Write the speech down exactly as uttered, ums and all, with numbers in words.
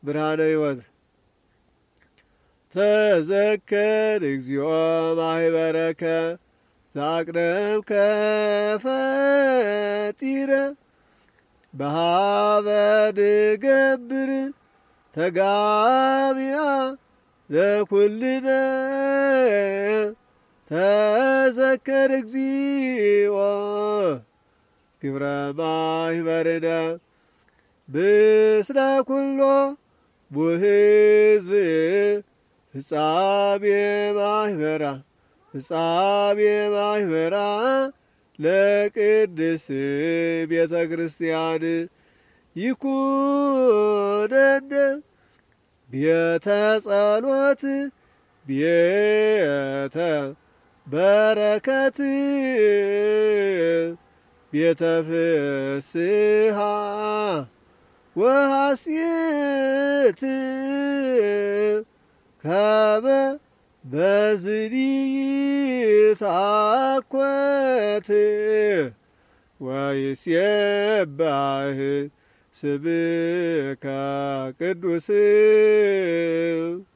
ብርሃነ ሕይወት ተዘከር እግዚኦ ማህበረከ ዛቅረብከ ፈጢረ በሃበ ንገብር ተጋቢያ ለኩልነ ተዘከር እግዚኦ ግብረ ማህበርነ ብስረ ኩሎ ወሕዝብ ፍጻሜ ማህበራ ፍጻሜ ማህበራ ለቅድስት ቤተ ክርስቲያን ይኩነነ ቤተ ጸሎት ቤተ በረከት ቤተ ፍስሐ ወሐሴት ከመ በዝኒ ታኰት ወይሴባህ ስምከ ቅዱስ